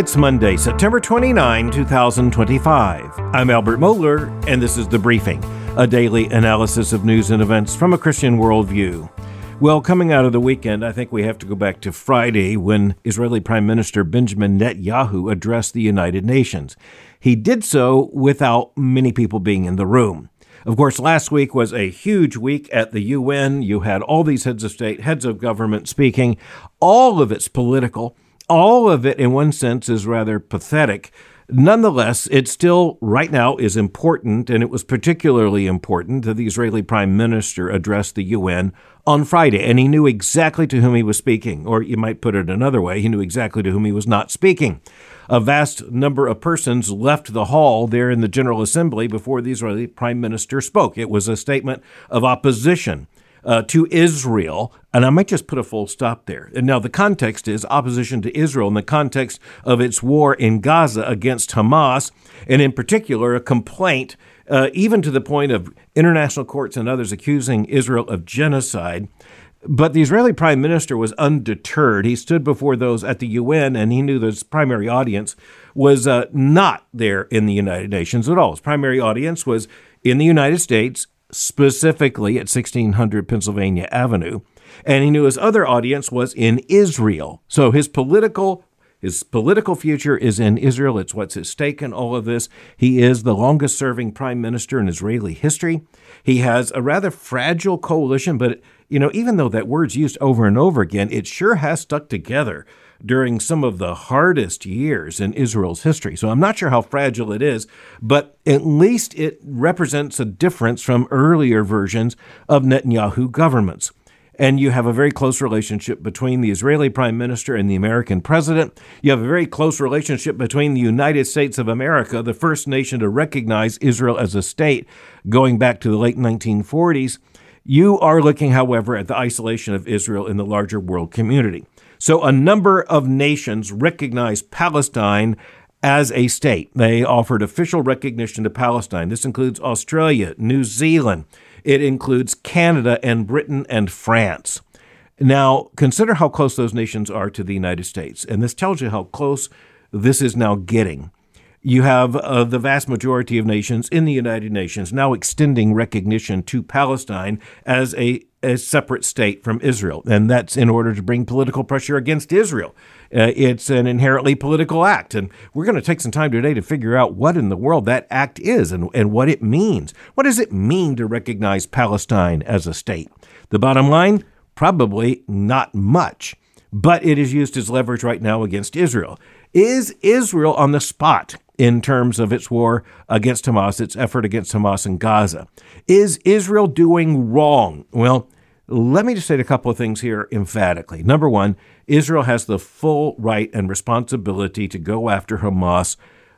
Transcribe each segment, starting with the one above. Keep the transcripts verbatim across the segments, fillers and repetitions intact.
It's Monday, September twenty-ninth, twenty twenty-five. I'm Albert Mohler, and this is The Briefing, a daily analysis of news and events from a Christian worldview. Well, coming out of the weekend, I think we have to go back to Friday when Israeli Prime Minister Benjamin Netanyahu addressed the United Nations. He did so without many people being in the room. Of course, last week was a huge week at the U N. You had all these heads of state, heads of government speaking. All of it's political. All of it, in one sense, is rather pathetic. Nonetheless, it still, right now, is important, and it was particularly important that the Israeli Prime Minister addressed the U N on Friday, and he knew exactly to whom he was speaking, or you might put it another way, he knew exactly to whom he was not speaking. A vast number of persons left the hall there in the General Assembly before the Israeli Prime Minister spoke. It was a statement of opposition Uh, to Israel, and I might just put a full stop there. And now the context is opposition to Israel in the context of its war in Gaza against Hamas, and in particular a complaint, uh, even to the point of international courts and others accusing Israel of genocide. But the Israeli prime minister was undeterred. He stood before those at the U N, and he knew that his primary audience was uh, not there in the United Nations at all. His primary audience was in the United States, specifically at sixteen hundred Pennsylvania Avenue, and he knew his other audience was in Israel. So his political his political future is in Israel. It's what's at stake in all of this. He is the longest-serving prime minister in Israeli history. He has a rather fragile coalition, but, you know, even though that word's used over and over again, it sure has stuck together during some of the hardest years in Israel's history. So I'm not sure how fragile it is, but at least it represents a difference from earlier versions of Netanyahu governments. And you have a very close relationship between the Israeli prime minister and the American president. You have a very close relationship between the United States of America, the first nation to recognize Israel as a state going back to the late nineteen forties. You are looking, however, at the isolation of Israel in the larger world community. So a number of nations recognize Palestine as a state. They offered official recognition to Palestine. This includes Australia, New Zealand. It includes Canada and Britain and France. Now, consider how close those nations are to the United States. And this tells you how close this is now getting. You have uh, the vast majority of nations in the United Nations now extending recognition to Palestine as a, a separate state from Israel. And that's in order to bring political pressure against Israel. Uh, it's an inherently political act. And we're going to take some time today to figure out what in the world that act is and, and what it means. What does it mean to recognize Palestine as a state? The bottom line, probably not much. But it is used as leverage right now against Israel. Is Israel on the spot in terms of its war against Hamas, its effort against Hamas in Gaza? Is Israel doing wrong? Well, let me just say a couple of things here emphatically. Number one, Israel has the full right and responsibility to go after Hamas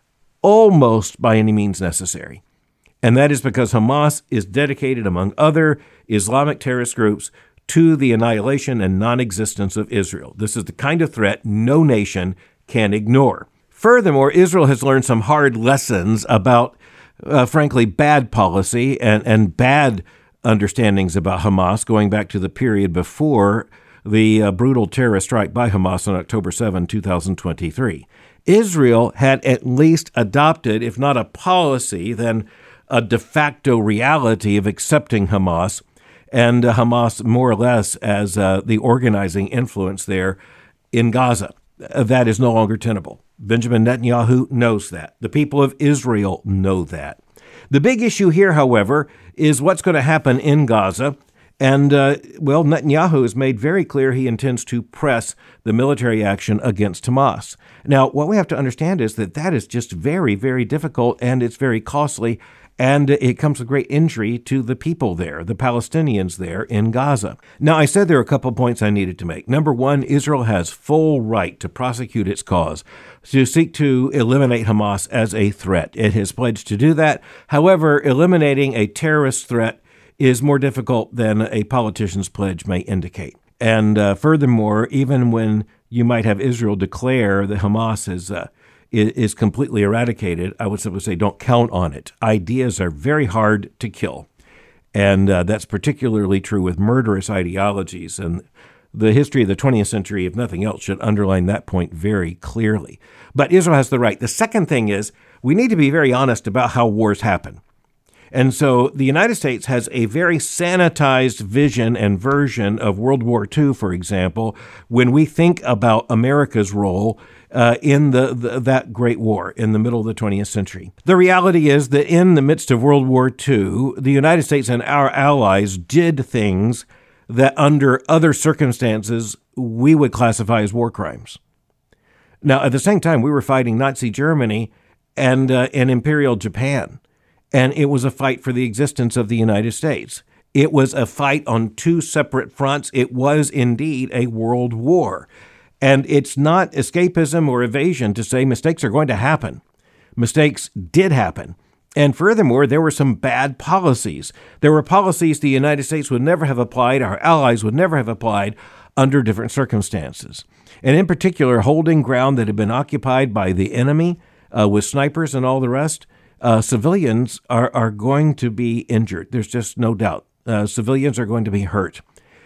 almost by any means necessary. And that is because Hamas is dedicated, among other Islamic terrorist groups, to the annihilation and non-existence of Israel. This is the kind of threat no nation can ignore. Furthermore, Israel has learned some hard lessons about, uh, frankly, bad policy and, and bad understandings about Hamas going back to the period before the uh, brutal terrorist strike by Hamas on October seventh, twenty twenty-three. Israel had at least adopted, if not a policy, then a de facto reality of accepting Hamas and uh, Hamas more or less as uh, the organizing influence there in Gaza. Uh, that is no longer tenable. Benjamin Netanyahu knows that. The people of Israel know that. The big issue here, however, is what's going to happen in Gaza. And, uh, well, Netanyahu has made very clear he intends to press the military action against Hamas. Now, what we have to understand is that that is just very, very difficult, and it's very costly. And it comes with great injury to the people there, the Palestinians there in Gaza. Now, I said there are a couple of points I needed to make. Number one, Israel has full right to prosecute its cause, to seek to eliminate Hamas as a threat. It has pledged to do that. However, eliminating a terrorist threat is more difficult than a politician's pledge may indicate. And uh, furthermore, even when you might have Israel declare that Hamas is uh, is completely eradicated, I would simply say don't count on it. Ideas are very hard to kill. And uh, that's particularly true with murderous ideologies. And the history of the twentieth century, if nothing else, should underline that point very clearly. But Israel has the right. The second thing is we need to be very honest about how wars happen. And so the United States has a very sanitized vision and version of World War Two, for example, when we think about America's role uh, in the, the that great war in the middle of the twentieth century. The reality is that in the midst of World War Two, the United States and our allies did things that under other circumstances we would classify as war crimes. Now, at the same time, we were fighting Nazi Germany and uh, and Imperial Japan. And it was a fight for the existence of the United States. It was a fight on two separate fronts. It was indeed a world war. And it's not escapism or evasion to say mistakes are going to happen. Mistakes did happen. And furthermore, there were some bad policies. There were policies the United States would never have applied, our allies would never have applied under different circumstances. And in particular, holding ground that had been occupied by the enemy uh, with snipers and all the rest. Uh, civilians are, are going to be injured. There's just no doubt. Uh, civilians are going to be hurt.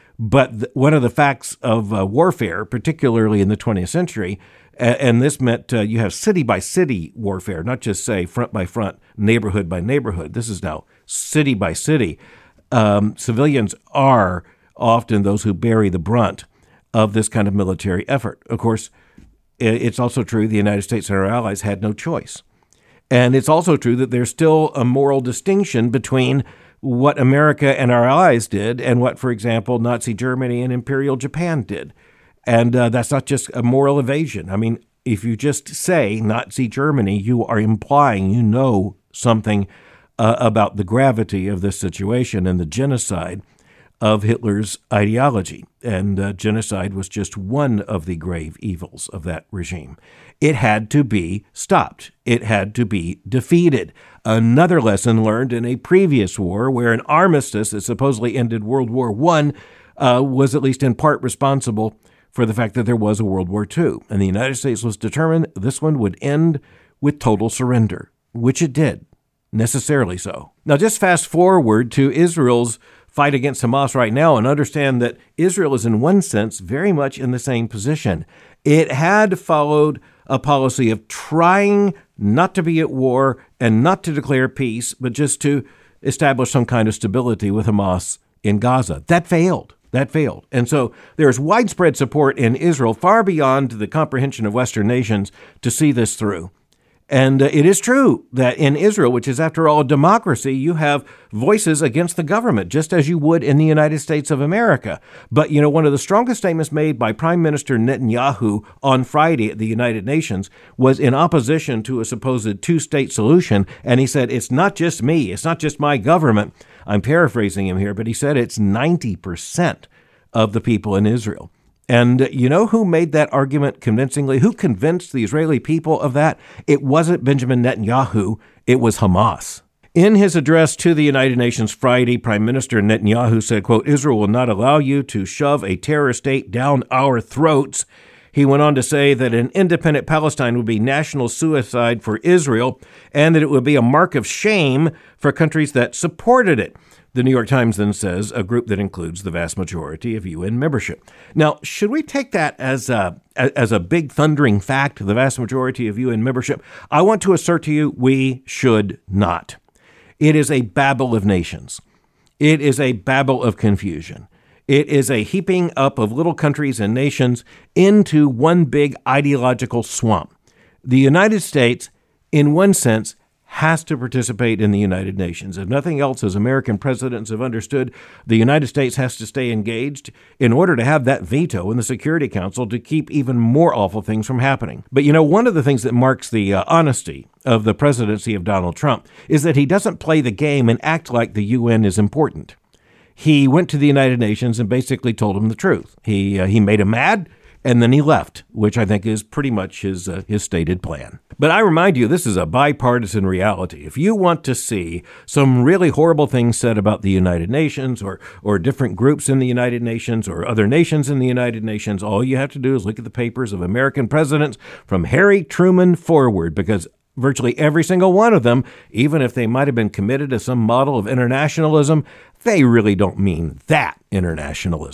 But th- one of the facts of uh, warfare, particularly in the twentieth century, uh, and this meant uh, you have city-by-city warfare, not just, say, front-by-front, neighborhood by neighborhood. This is now city by city. Um, civilians are often those who bear the brunt of this kind of military effort. Of course, it's also true the United States and our allies had no choice. And it's also true that there's still a moral distinction between what America and our allies did and what, for example, Nazi Germany and Imperial Japan did. And uh, that's not just a moral evasion. I mean, if you just say Nazi Germany, you are implying you know something uh, about the gravity of this situation and the genocide of Hitler's ideology. And uh, genocide was just one of the grave evils of that regime. It had to be stopped. It had to be defeated. Another lesson learned in a previous war where an armistice that supposedly ended World War One uh, was at least in part responsible for the fact that there was a World War Two. And the United States was determined this one would end with total surrender, which it did, necessarily so. Now, just fast forward to Israel's fight against Hamas right now and understand that Israel is in one sense very much in the same position. It had followed a policy of trying not to be at war and not to declare peace, but just to establish some kind of stability with Hamas in Gaza. That failed. That failed. And so there's widespread support in Israel, far beyond the comprehension of Western nations, to see this through. And uh, it is true that in Israel, which is, after all, a democracy, you have voices against the government, just as you would in the United States of America. But, you know, one of the strongest statements made by Prime Minister Netanyahu on Friday at the United Nations was in opposition to a supposed two-state solution. And he said, it's not just me. It's not just my government. I'm paraphrasing him here, but he said it's ninety percent of the people in Israel. And you know who made that argument convincingly? Who convinced the Israeli people of that? It wasn't Benjamin Netanyahu. It was Hamas. In his address to the United Nations Friday, Prime Minister Netanyahu said, quote, Israel will not allow you to shove a terror state down our throats. He went on to say that an independent Palestine would be national suicide for Israel and that it would be a mark of shame for countries that supported it. The New York Times then says a group that includes the vast majority of U N membership. Now, should we take that as a, as a big thundering fact, the vast majority of U N membership? I want to assert to you, we should not. It is a babble of nations. It is a babble of confusion. It is a heaping up of little countries and nations into one big ideological swamp. The United States, in one sense, has to participate in the United Nations. If nothing else, as American presidents have understood, the United States has to stay engaged in order to have that veto in the Security Council to keep even more awful things from happening. But, you know, one of the things that marks the uh, honesty of the presidency of Donald Trump is that he doesn't play the game and act like the U N is important. He went to the United Nations and basically told them the truth. He uh, he made him mad, and then he left, which I think is pretty much his uh, his stated plan. But I remind you, this is a bipartisan reality. If you want to see some really horrible things said about the United Nations or or different groups in the United Nations or other nations in the United Nations, all you have to do is look at the papers of American presidents from Harry Truman forward, because virtually every single one of them, even if they might have been committed to some model of internationalism, they really don't mean that internationalism.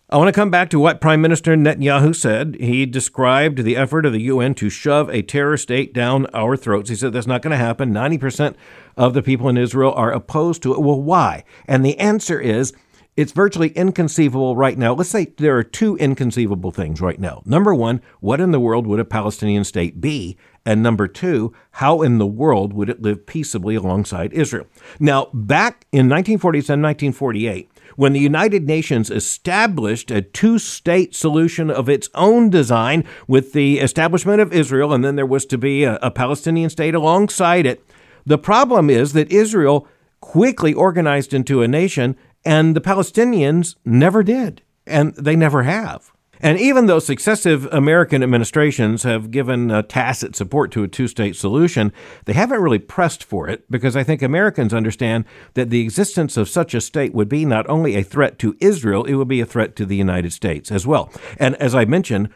I want to come back to what Prime Minister Netanyahu said. He described the effort of the U N to shove a terror state down our throats. He said that's not going to happen. ninety percent of the people in Israel are opposed to it. Well, why? And the answer is it's virtually inconceivable right now. Let's say there are two inconceivable things right now. Number one, what in the world would a Palestinian state be? And number two, how in the world would it live peaceably alongside Israel? Now, back in nineteen forty-seven, nineteen forty-eight, when the United Nations established a two-state solution of its own design with the establishment of Israel, and then there was to be a, a Palestinian state alongside it, the problem is that Israel quickly organized into a nation, and the Palestinians never did, and they never have. And even though successive American administrations have given uh, tacit support to a two-state solution, they haven't really pressed for it because I think Americans understand that the existence of such a state would be not only a threat to Israel, it would be a threat to the United States as well. And as I mentioned,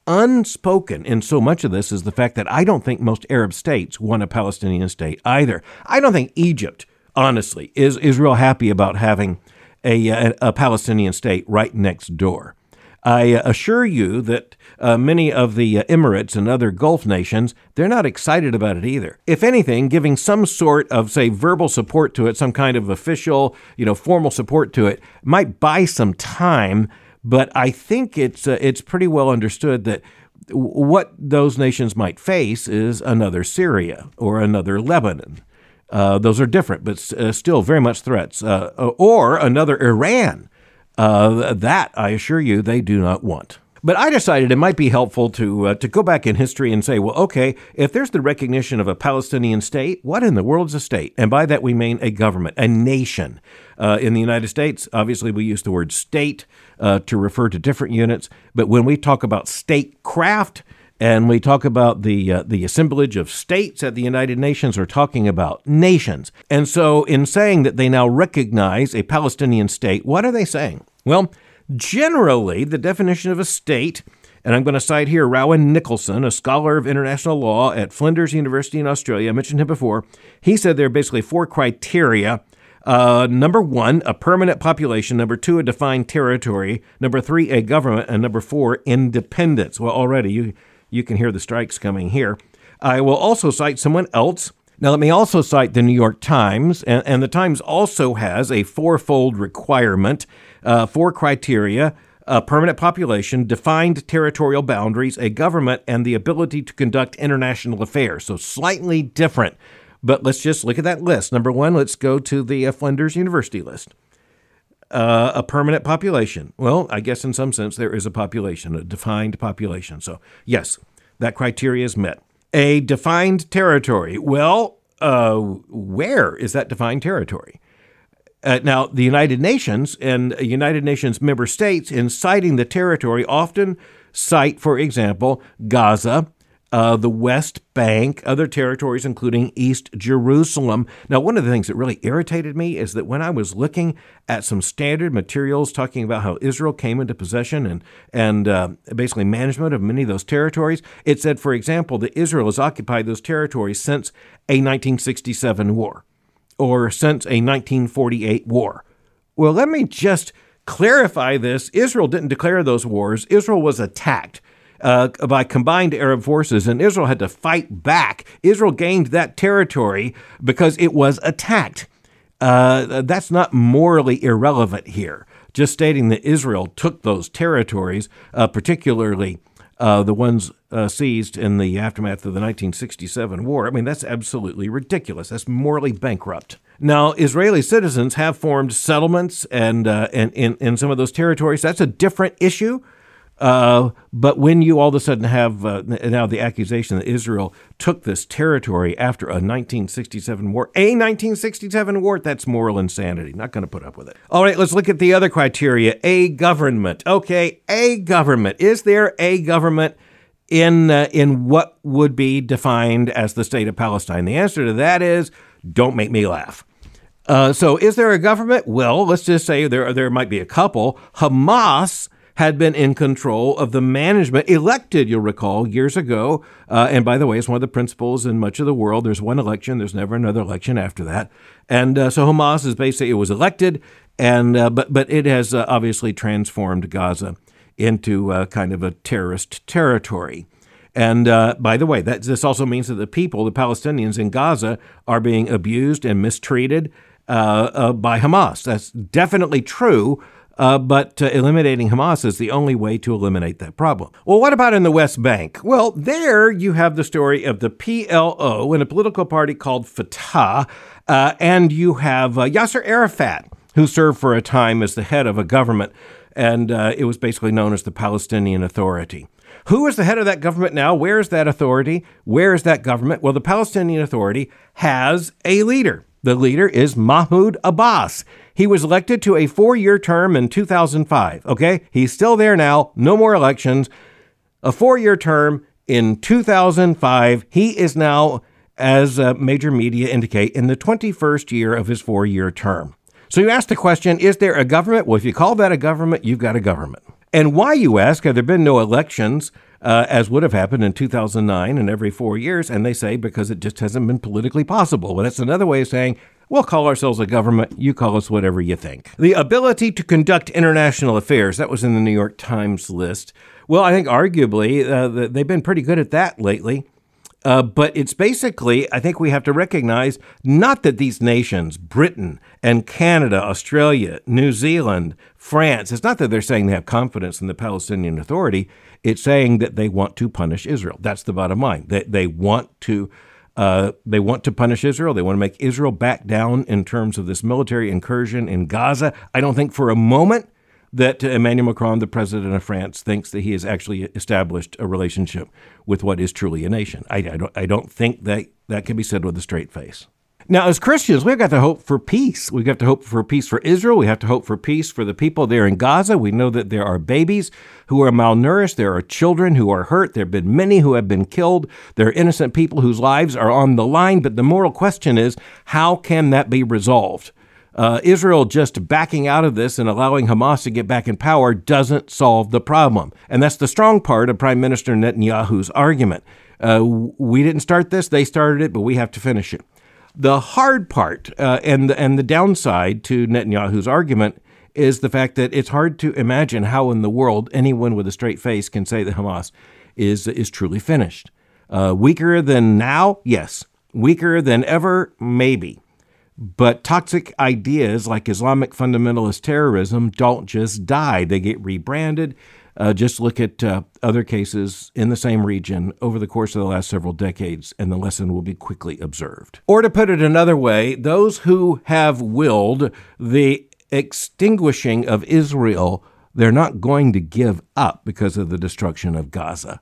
unspoken in so much of this is the fact that I don't think most Arab states want a Palestinian state either. I don't think Egypt, honestly, is, is real happy about having a, a, a Palestinian state right next door. I assure you that uh, many of the uh, Emirates and other Gulf nations, they're not excited about it either. If anything, giving some sort of, say, verbal support to it, some kind of official, you know, formal support to it, might buy some time. But I think it's uh, it's pretty well understood that what those nations might face is another Syria or another Lebanon. Uh, those are different, but uh, still very much threats. Uh, or another Iran. Uh, that, I assure you, they do not want. But I decided it might be helpful to uh, to go back in history and say, well, okay, if there's the recognition of a Palestinian state, what in the world is a state? And by that we mean a government, a nation. Uh, in the United States, obviously we use the word state uh, to refer to different units. But when we talk about statecraft and we talk about the uh, the assemblage of states at the United Nations, we're talking about nations. And so in saying that they now recognize a Palestinian state, what are they saying? Well, generally, the definition of a state, and I'm going to cite here Rowan Nicholson, a scholar of international law at Flinders University in Australia. I mentioned him before. He said there are basically four criteria. Uh, number one, a permanent population. Number two, a defined territory. Number three, a government. And number four, independence. Well, already you, you can hear the strikes coming here. I will also cite someone else. Now, let me also cite the New York Times, and, and the Times also has a fourfold requirement, uh, four criteria, a permanent population, defined territorial boundaries, a government, and the ability to conduct international affairs. So slightly different, but let's just look at that list. Number one, let's go to the uh, Flinders University list. Uh, a permanent population. Well, I guess in some sense there is a population, a defined population. So yes, that criteria is met. A defined territory. Well, uh, where is that defined territory? Uh, now, the United Nations and United Nations member states, in citing the territory, often cite, for example, Gaza, uh, the West Bank, other territories, including East Jerusalem. Now, one of the things that really irritated me is that when I was looking at some standard materials talking about how Israel came into possession and, and uh, basically management of many of those territories, it said, for example, that Israel has occupied those territories since a nineteen sixty-seven war or since a nineteen forty-eight war. Well, let me just clarify this. Israel didn't declare those wars. Israel was attacked Uh, by combined Arab forces, and Israel had to fight back. Israel gained that territory because it was attacked. Uh, that's not morally irrelevant here. Just stating that Israel took those territories, uh, particularly uh, the ones uh, seized in the aftermath of the nineteen sixty-seven war. I mean, that's absolutely ridiculous. That's morally bankrupt. Now, Israeli citizens have formed settlements and, uh, and in, in some of those territories. That's a different issue. Uh, but when you all of a sudden have uh, now the accusation that Israel took this territory after a nineteen sixty-seven war, a nineteen sixty-seven war, that's moral insanity. Not going to put up with it. All right, let's look at the other criteria. A government. Okay, a government. Is there a government in uh, in what would be defined as the state of Palestine? The answer to that is, don't make me laugh. Uh, so is there a government? Well, let's just say there there might be a couple. Hamas had been in control of the management, elected, you'll recall, years ago. Uh, and by the way, it's one of the principles in much of the world. There's one election. There's never another election after that. And uh, so Hamas is basically, it was elected, and uh, but but it has uh, obviously transformed Gaza into uh, kind of a terrorist territory. And uh, by the way, that this also means that the people, the Palestinians in Gaza, are being abused and mistreated uh, uh, by Hamas. That's definitely true, uh, but uh, eliminating Hamas is the only way to eliminate that problem. Well, what about in the West Bank? Well, there you have the story of the P L O and a political party called Fatah, uh, and you have uh, Yasser Arafat, who served for a time as the head of a government, and uh, it was basically known as the Palestinian Authority. Who is the head of that government now? Where is that authority? Where is that government? Well, the Palestinian Authority has a leader. The leader is Mahmoud Abbas. He was elected to a four-year term in two thousand five, okay? He's still there now. No more elections. A four-year term in two thousand five. He is now, as uh, major media indicate, in the twenty-first year of his four-year term. So you ask the question, is there a government? Well, if you call that a government, you've got a government. And why, you ask, have there been no elections, uh, as would have happened in two thousand nine and every four years? And they say because it just hasn't been politically possible. Well, that's another way of saying, we'll call ourselves a government. You call us whatever you think. The ability to conduct international affairs, that was in the New York Times list. Well, I think arguably uh, they've been pretty good at that lately. Uh, but it's basically, I think we have to recognize, not that these nations, Britain and Canada, Australia, New Zealand, France, it's not that they're saying they have confidence in the Palestinian Authority. It's saying that they want to punish Israel. That's the bottom line. They, they want to uh, they want to punish Israel. They want to make Israel back down in terms of this military incursion in Gaza. I don't think for a moment that Emmanuel Macron, the president of France, thinks that he has actually established a relationship with what is truly a nation. I, I don't I don't think that that can be said with a straight face. Now, as Christians, we've got to hope for peace. We've got to hope for peace for Israel. We have to hope for peace for the people there in Gaza. We know that there are babies who are malnourished. There are children who are hurt. There have been many who have been killed. There are innocent people whose lives are on the line. But the moral question is, how can that be resolved? Uh, Israel just backing out of this and allowing Hamas to get back in power doesn't solve the problem. And that's the strong part of Prime Minister Netanyahu's argument. Uh, we didn't start this, they started it, but we have to finish it. The hard part uh, and, the, and the downside to Netanyahu's argument is the fact that it's hard to imagine how in the world anyone with a straight face can say that Hamas is, is truly finished. Uh, weaker than now? Yes. Weaker than ever? Maybe. But toxic ideas like Islamic fundamentalist terrorism don't just die. They get rebranded. Uh, just look at uh, other cases in the same region over the course of the last several decades, and the lesson will be quickly observed. Or to put it another way, those who have willed the extinguishing of Israel, they're not going to give up because of the destruction of Gaza.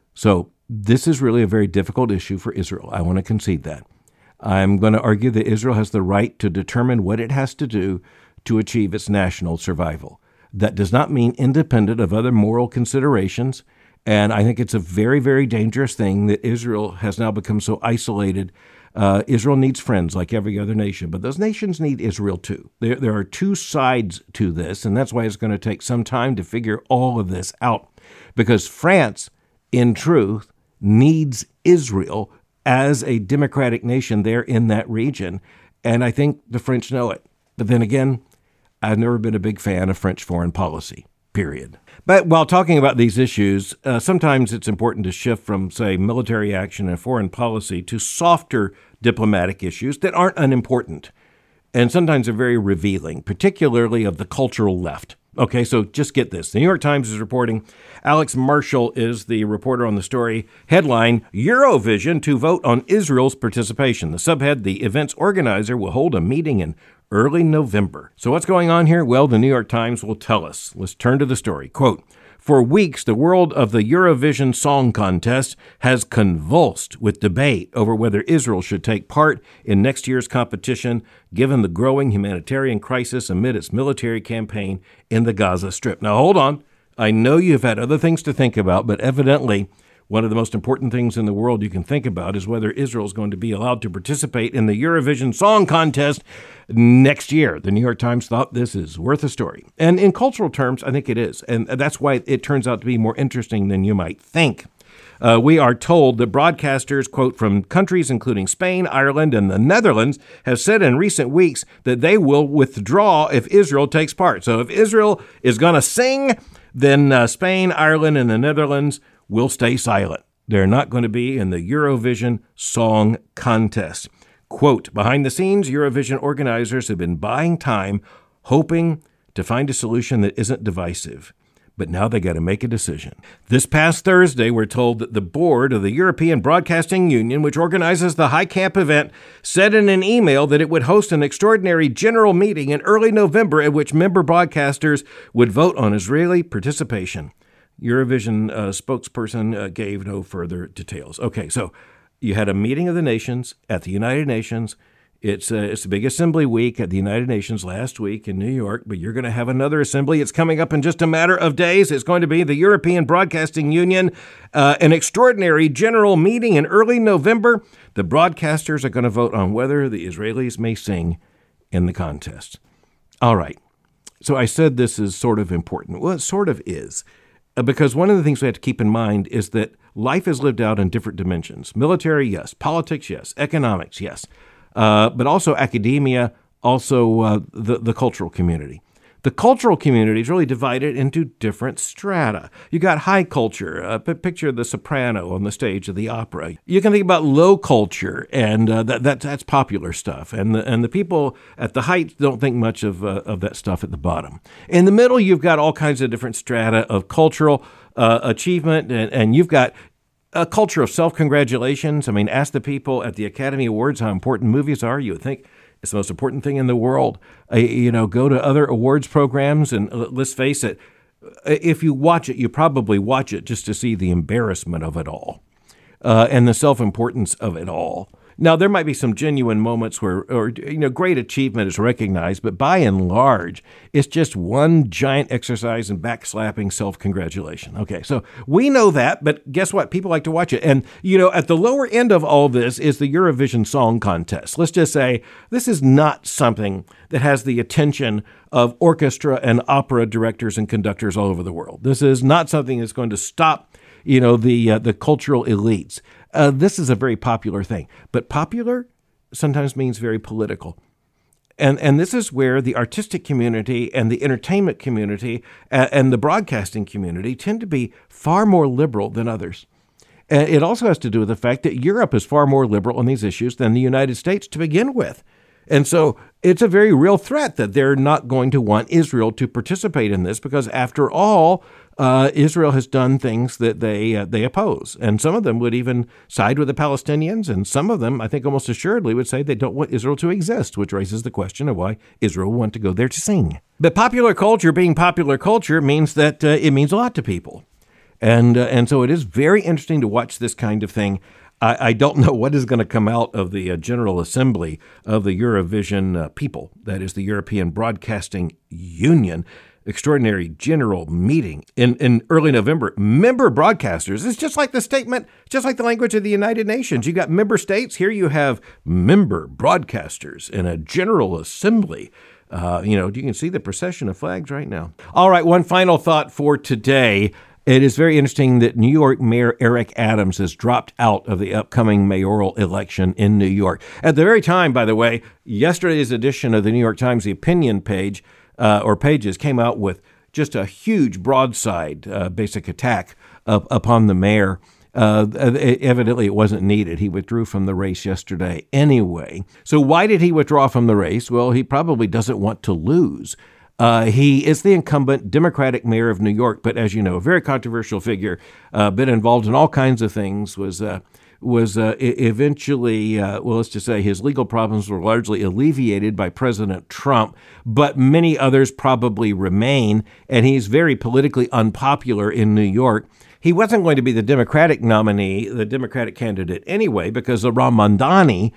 So this is really a very difficult issue for Israel. I want to concede that. I'm going to argue that Israel has the right to determine what it has to do to achieve its national survival. That does not mean independent of other moral considerations, and I think it's a very, very dangerous thing that Israel has now become so isolated. Uh, Israel needs friends like every other nation, but those nations need Israel too. There, there are two sides to this, and that's why it's going to take some time to figure all of this out, because France, in truth, needs Israel as a democratic nation there in that region. And I think the French know it. But then again, I've never been a big fan of French foreign policy, period. But while talking about these issues, uh, sometimes it's important to shift from, say, military action and foreign policy to softer diplomatic issues that aren't unimportant. And sometimes they're very revealing, particularly of the cultural left. Okay, so just get this. The New York Times is reporting, Alex Marshall is the reporter on the story. Headline, Eurovision to vote on Israel's participation. The subhead, the event's organizer will hold a meeting in early November. So what's going on here? Well, the New York Times will tell us. Let's turn to the story. Quote, for weeks, the world of the Eurovision Song Contest has convulsed with debate over whether Israel should take part in next year's competition, given the growing humanitarian crisis amid its military campaign in the Gaza Strip. Now, hold on. I know you've had other things to think about, but evidently One of the most important things in the world you can think about is whether Israel is going to be allowed to participate in the Eurovision Song Contest next year. The New York Times thought this is worth a story. And in cultural terms, I think it is. And that's why it turns out to be more interesting than you might think. Uh, we are told that broadcasters, quote, from countries including Spain, Ireland, and the Netherlands have said in recent weeks that they will withdraw if Israel takes part. So if Israel is going to sing, then uh, Spain, Ireland, and the Netherlands will stay silent. They're not going to be in the Eurovision Song Contest. Quote, behind the scenes, Eurovision organizers have been buying time, hoping to find a solution that isn't divisive. But now they got to make a decision. This past Thursday, we're told that the board of the European Broadcasting Union, which organizes the High Camp event, said in an email that it would host an extraordinary general meeting in early November at which member broadcasters would vote on Israeli participation. Eurovision uh, spokesperson uh, gave no further details. Okay, so you had a meeting of the nations at the United Nations. It's, uh, it's the big assembly week at the United Nations last week in New York, but you're going to have another assembly. It's coming up in just a matter of days. It's going to be the European Broadcasting Union, uh, an extraordinary general meeting in early November. The broadcasters are going to vote on whether the Israelis may sing in the contest. All right. So I said this is sort of important. Well, it sort of is, uh, because one of the things we have to keep in mind is that life is lived out in different dimensions. Military, yes. Politics, yes. Economics, yes. Uh, but also academia, also uh, the, the cultural community. The cultural community is really divided into different strata. You got high culture, uh, picture the soprano on the stage of the opera. You can think about low culture, and uh, that, that that's popular stuff. And the, and the people at the height don't think much of uh, of that stuff at the bottom. In the middle, you've got all kinds of different strata of cultural uh, achievement, and, and you've got a culture of self-congratulations. I mean, ask the people at the Academy Awards how important movies are. You would think it's the most important thing in the world. Uh, you know, go to other awards programs, and uh, let's face it, if you watch it, you probably watch it just to see the embarrassment of it all uh, and the self-importance of it all. Now, there might be some genuine moments where, or, you know, great achievement is recognized, but by and large, it's just one giant exercise in backslapping self-congratulation. Okay, so we know that, but guess what? People like to watch it. And, you know, at the lower end of all this is the Eurovision Song Contest. Let's just say this is not something that has the attention of orchestra and opera directors and conductors all over the world. This is not something that's going to stop, you know, the uh, the cultural elites. Uh, this is a very popular thing, but popular sometimes means very political. And and this is where the artistic community and the entertainment community and, and the broadcasting community tend to be far more liberal than others. And it also has to do with the fact that Europe is far more liberal on these issues than the United States to begin with. And so it's a very real threat that they're not going to want Israel to participate in this because, after all, uh, Israel has done things that they uh, they oppose. And some of them would even side with the Palestinians. And some of them, I think almost assuredly, would say they don't want Israel to exist, which raises the question of why Israel would want to go there to sing. But popular culture being popular culture means that uh, it means a lot to people. And, uh, and so it is very interesting to watch this kind of thing. I don't know what is going to come out of the uh, General Assembly of the Eurovision uh, people, that is the European Broadcasting Union, extraordinary general meeting in, in early November. Member broadcasters, it's just like the statement, just like the language of the United Nations. You got member states, here you have member broadcasters in a General Assembly. Uh, you know, you can see the procession of flags right now. All right, one final thought for today. It is very interesting that New York Mayor Eric Adams has dropped out of the upcoming mayoral election in New York. At the very time, by the way, yesterday's edition of the New York Times, the opinion page uh, or pages came out with just a huge broadside uh, basic attack up, upon the mayor. Uh, evidently, it wasn't needed. He withdrew from the race yesterday anyway. So why did he withdraw from the race? Well, he probably doesn't want to lose. Uh, he is the incumbent Democratic mayor of New York, but as you know, a very controversial figure, uh, been involved in all kinds of things, was uh, was uh, eventually, uh, well, let's just say his legal problems were largely alleviated by President Trump, but many others probably remain, and he's very politically unpopular in New York. He wasn't going to be the Democratic nominee, the Democratic candidate anyway, because Zohran Mamdani,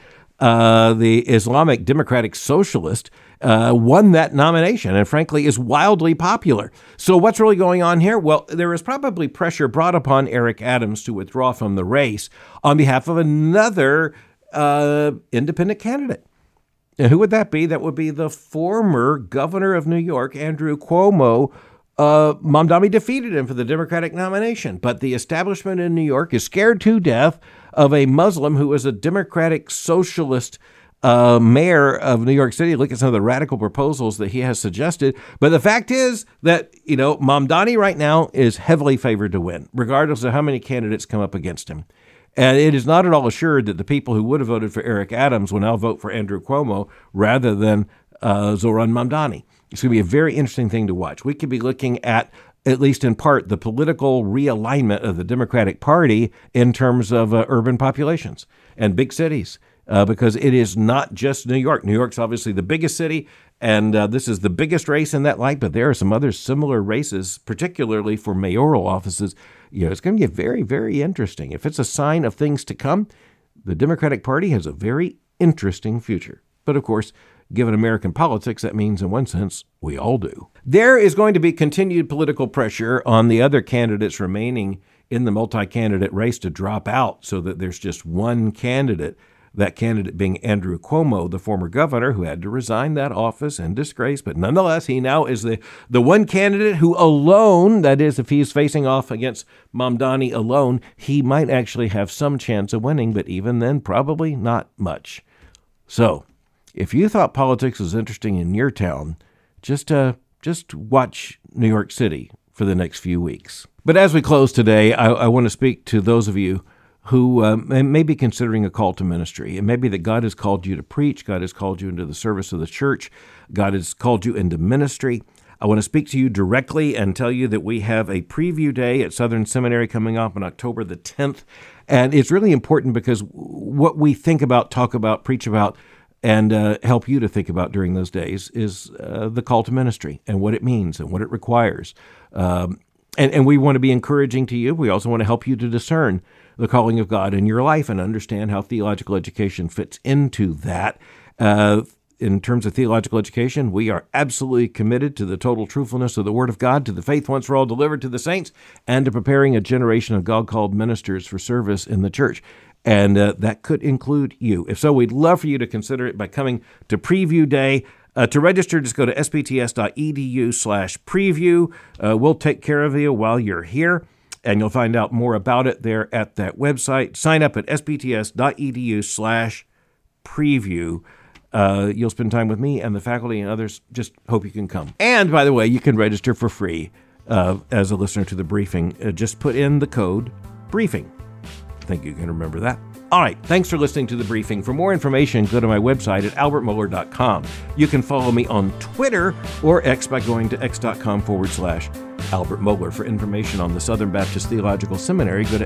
uh, the Islamic Democratic Socialist, uh, won that nomination and frankly is wildly popular. So what's really going on here? Well, there is probably pressure brought upon Eric Adams to withdraw from the race on behalf of another uh, independent candidate. And who would that be? That would be the former governor of New York, Andrew Cuomo. Uh, Mamdani defeated him for the Democratic nomination, but the establishment in New York is scared to death of a Muslim who is a Democratic Socialist uh, mayor of New York City. Look at some of the radical proposals that he has suggested. But the fact is that, you know, Mamdani right now is heavily favored to win, regardless of how many candidates come up against him. And it is not at all assured that the people who would have voted for Eric Adams will now vote for Andrew Cuomo rather than uh, Zohran Mamdani. It's going to be a very interesting thing to watch. We could be looking at, at least in part, the political realignment of the Democratic Party in terms of uh, urban populations and big cities, uh, because it is not just New York. New York's obviously the biggest city, and uh, this is the biggest race in that light, but there are some other similar races, particularly for mayoral offices. You know, it's going to get very, very interesting. If it's a sign of things to come, the Democratic Party has a very interesting future. But of course, given American politics, that means in one sense, we all do. There is going to be continued political pressure on the other candidates remaining in the multi-candidate race to drop out so that there's just one candidate, that candidate being Andrew Cuomo, the former governor who had to resign that office in disgrace. But nonetheless, he now is the, the one candidate who alone, that is, if he's facing off against Mamdani alone, he might actually have some chance of winning, but even then, probably not much. So, if you thought politics was interesting in your town, just uh, just watch New York City for the next few weeks. But as we close today, I, I want to speak to those of you who uh, may be considering a call to ministry. It may be that God has called you to preach. God has called you into the service of the church. God has called you into ministry. I want to speak to you directly and tell you that we have a preview day at Southern Seminary coming up on October the tenth. And it's really important because what we think about, talk about, preach about, and uh, help you to think about during those days is uh, the call to ministry and what it means and what it requires. Um, and, and we want to be encouraging to you. We also want to help you to discern the calling of God in your life and understand how theological education fits into that. Uh, in terms of theological education, we are absolutely committed to the total truthfulness of the Word of God, to the faith once for all delivered to the saints, and to preparing a generation of God-called ministers for service in the church. And uh, that could include you. If so, we'd love for you to consider it by coming to Preview Day. Uh, to register, just go to sbts.edu slash preview. Uh, we'll take care of you while you're here, and you'll find out more about it there at that website. Sign up at sbts.edu slash preview. Uh, you'll spend time with me and the faculty and others. Just hope you can come. And by the way, you can register for free uh, as a listener to the briefing. Uh, just put in the code BRIEFING. I think you can remember that. All right. Thanks for listening to The Briefing. For more information, go to my website at albert mohler dot com. You can follow me on Twitter or X by going to x.com forward slash Albert Mohler. For information on the Southern Baptist Theological Seminary, go to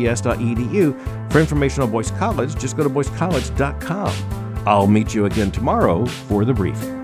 sbts.edu. For information on Boyce College, just go to boyce college dot com. I'll meet you again tomorrow for The Briefing.